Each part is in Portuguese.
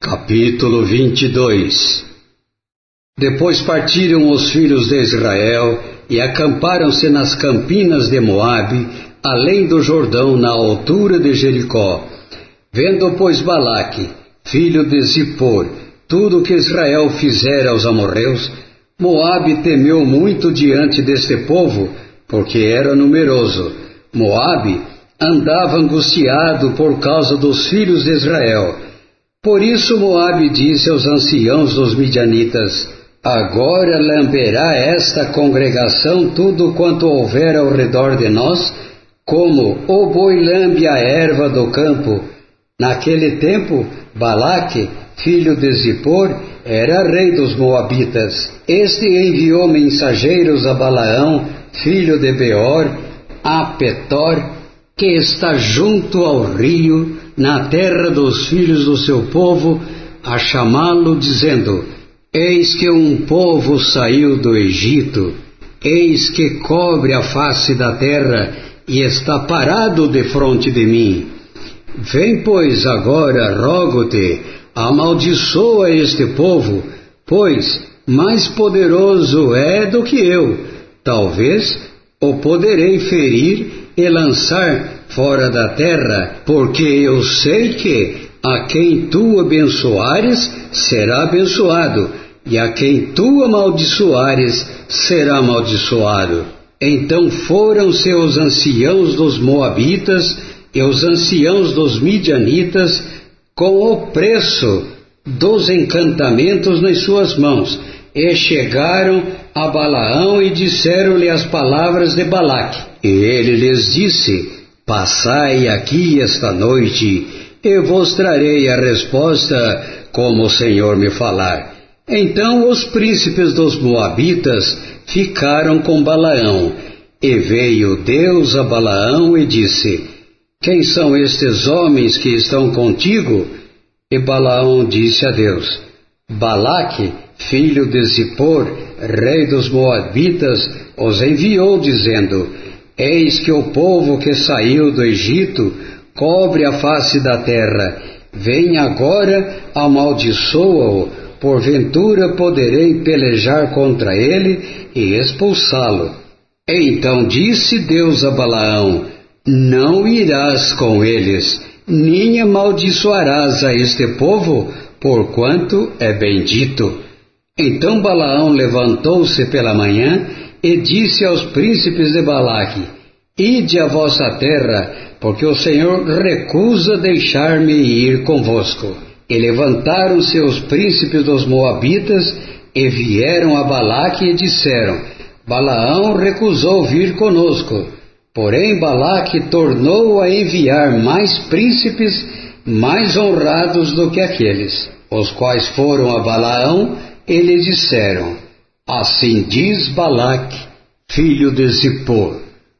Capítulo 22. Depois partiram os filhos de Israel e acamparam-se nas campinas de Moabe, além do Jordão, na altura de Jericó. Vendo, pois, Balaque, filho de Zippor, tudo o que Israel fizera aos amorreus, Moabe temeu muito diante deste povo, porque era numeroso. Moabe andava angustiado por causa dos filhos de Israel. Por isso Moabe disse aos anciãos dos midianitas: Agora lamberá esta congregação tudo quanto houver ao redor de nós, como o boi lambe a erva do campo. Naquele tempo, Balaque, filho de Zippor, era rei dos Moabitas. Este enviou mensageiros a Balaão, filho de Beor, a Petor, que está junto ao rio, na terra dos filhos do seu povo, a chamá-lo, dizendo: Eis que um povo saiu do Egito, eis que cobre a face da terra e está parado defronte de mim. Vem, pois, agora, rogo-te, amaldiçoa este povo, pois mais poderoso é do que eu. Talvez o poderei ferir e lançar fora da terra, porque eu sei que a quem tu abençoares será abençoado, e a quem tu amaldiçoares será amaldiçoado. Então foram seus anciãos dos Moabitas e os anciãos dos Midianitas com o preço dos encantamentos nas suas mãos, e chegaram a Balaão e disseram-lhe as palavras de Balaque. E ele lhes disse: Passai aqui esta noite, e vos trarei a resposta como o Senhor me falar. Então os príncipes dos Moabitas ficaram com Balaão, e veio Deus a Balaão e disse: Quem são estes homens que estão contigo? E Balaão disse a Deus: Balaque, filho de Zippor, rei dos Moabitas, os enviou, dizendo: Eis que o povo que saiu do Egito cobre a face da terra. Vem agora, amaldiçoa-o, porventura poderei pelejar contra ele e expulsá-lo. Então disse Deus a Balaão: Não irás com eles, nem amaldiçoarás a este povo, porquanto é bendito. Então Balaão levantou-se pela manhã e disse aos príncipes de Balaque: Ide à vossa terra, porque o Senhor recusa deixar-me ir convosco. E levantaram-se os príncipes dos Moabitas e vieram a Balaque e disseram: Balaão recusou vir conosco. Porém Balaque tornou a enviar mais príncipes, mais honrados do que aqueles, os quais foram a Balaão e lhe disseram: Assim diz Balaque, filho de Zippor: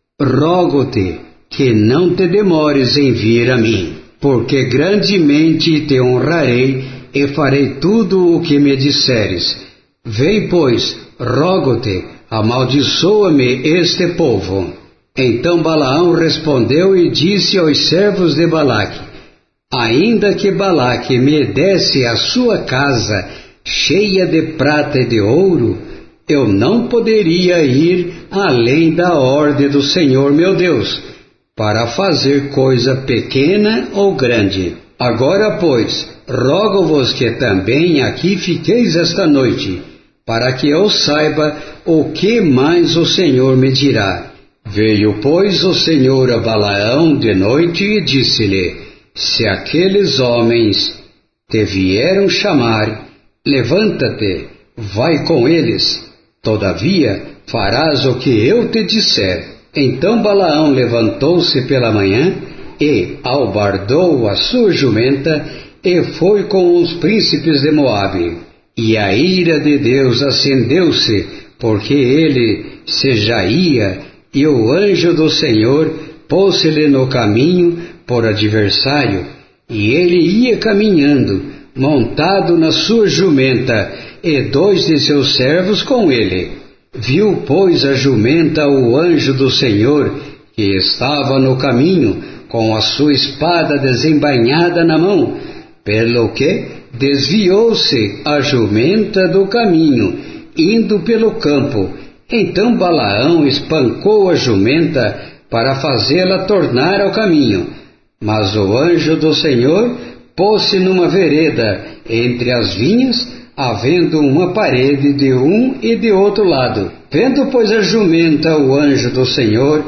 Rogo-te que não te demores em vir a mim, porque grandemente te honrarei e farei tudo o que me disseres. Vem, pois, rogo-te, amaldiçoa-me este povo. Então Balaão respondeu e disse aos servos de Balaque: Ainda que Balaque me desse a sua casa cheia de prata e de ouro, eu não poderia ir além da ordem do Senhor meu Deus, para fazer coisa pequena ou grande. Agora, pois, rogo-vos que também aqui fiqueis esta noite, para que eu saiba o que mais o Senhor me dirá. Veio, pois, o Senhor a Balaão de noite e disse-lhe: Se aqueles homens te vieram chamar, levanta-te, vai com eles. Todavia, farás o que eu te disser. Então Balaão levantou-se pela manhã e albardou a sua jumenta e foi com os príncipes de Moabe. E a ira de Deus acendeu-se, porque ele se já ia, e o anjo do Senhor pôs-se-lhe no caminho por adversário, e ele ia caminhando, montado na sua jumenta, e 2 de seus servos com ele. Viu, pois, a jumenta o anjo do Senhor, que estava no caminho, com a sua espada desembainhada na mão, pelo que desviou-se a jumenta do caminho, indo pelo campo. Então Balaão espancou a jumenta para fazê-la tornar ao caminho. Mas o anjo do Senhor pôs-se numa vereda entre as vinhas, havendo uma parede de um e de outro lado. Vendo, pois, a jumenta o anjo do Senhor,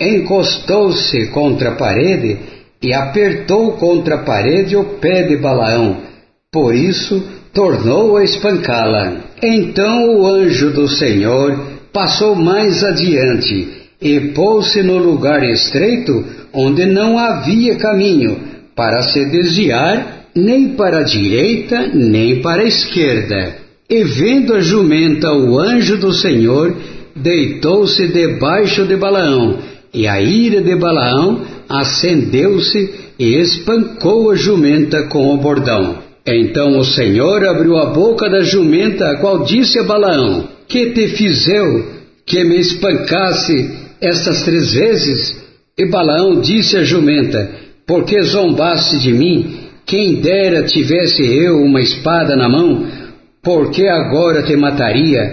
encostou-se contra a parede e apertou contra a parede o pé de Balaão. Por isso, tornou a espancá-la. Então o anjo do Senhor passou mais adiante e pôs-se no lugar estreito, onde não havia caminho, para se desviar nem para a direita, nem para a esquerda. E vendo a jumenta o anjo do Senhor, deitou-se debaixo de Balaão, e a ira de Balaão acendeu-se e espancou a jumenta com o bordão. Então o Senhor abriu a boca da jumenta, a qual disse a Balaão: Que te fiz eu, que me espancasse estas 3 vezes? E Balaão disse à jumenta: Por que zombaste de mim? Quem dera tivesse eu uma espada na mão, porque agora te mataria.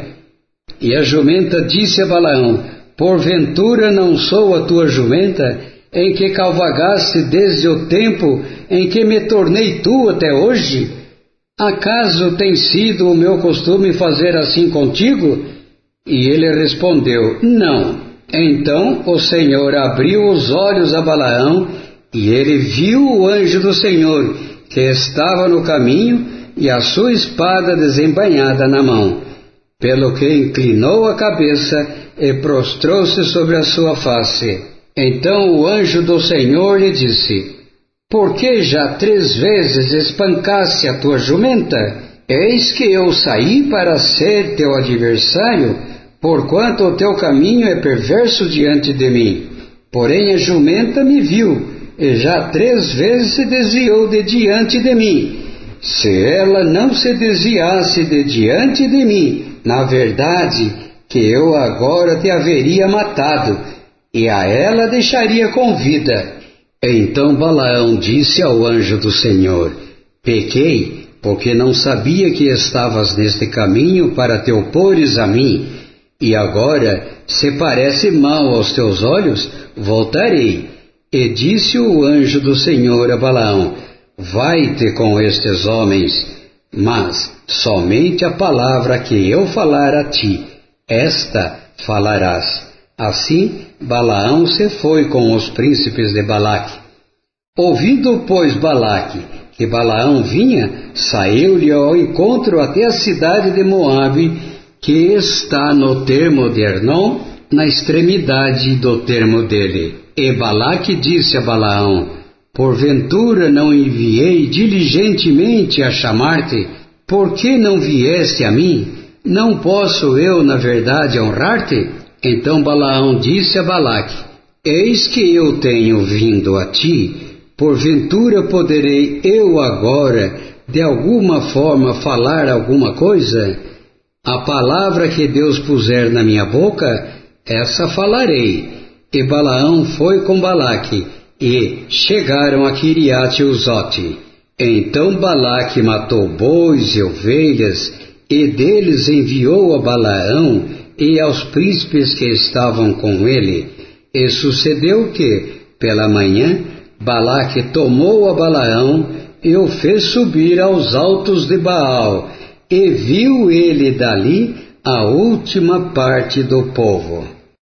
E a jumenta disse a Balaão: Porventura não sou a tua jumenta, em que cavalgaste desde o tempo em que me tornei tu até hoje? Acaso tem sido o meu costume fazer assim contigo? E ele respondeu: Não. Então o Senhor abriu os olhos a Balaão, e ele viu o anjo do Senhor, que estava no caminho, e a sua espada desembainhada na mão. Pelo que inclinou a cabeça e prostrou-se sobre a sua face. Então o anjo do Senhor lhe disse: Por que já 3 vezes espancaste a tua jumenta? Eis que eu saí para ser teu adversário, porquanto o teu caminho é perverso diante de mim. Porém a jumenta me viu, e já 3 vezes se desviou de diante de mim. Se ela não se desviasse de diante de mim, na verdade, que eu agora te haveria matado, e a ela deixaria com vida. Então Balaão disse ao anjo do Senhor: Pequei, porque não sabia que estavas neste caminho para te opores a mim, e agora, se parece mal aos teus olhos, voltarei. E disse o anjo do Senhor a Balaão: Vai-te com estes homens, mas somente a palavra que eu falar a ti, esta falarás. Assim Balaão se foi com os príncipes de Balaque. Ouvindo, pois, Balaque que Balaão vinha, saiu-lhe ao encontro até a cidade de Moabe, que está no termo de Hernon, na extremidade do termo dele. E Balaque disse a Balaão: Porventura não enviei diligentemente a chamar-te? Por que não vieste a mim? Não posso eu, na verdade, honrar-te? Então Balaão disse a Balaque: Eis que eu tenho vindo a ti, porventura poderei eu agora, de alguma forma, falar alguma coisa? A palavra que Deus puser na minha boca, essa falarei. E Balaão foi com Balaque, e chegaram a Quiriate-Uzote. Então Balaque matou bois e ovelhas, e deles enviou a Balaão e aos príncipes que estavam com ele. E sucedeu que, pela manhã, Balaque tomou a Balaão e o fez subir aos altos de Baal, e viu ele dali a última parte do povo.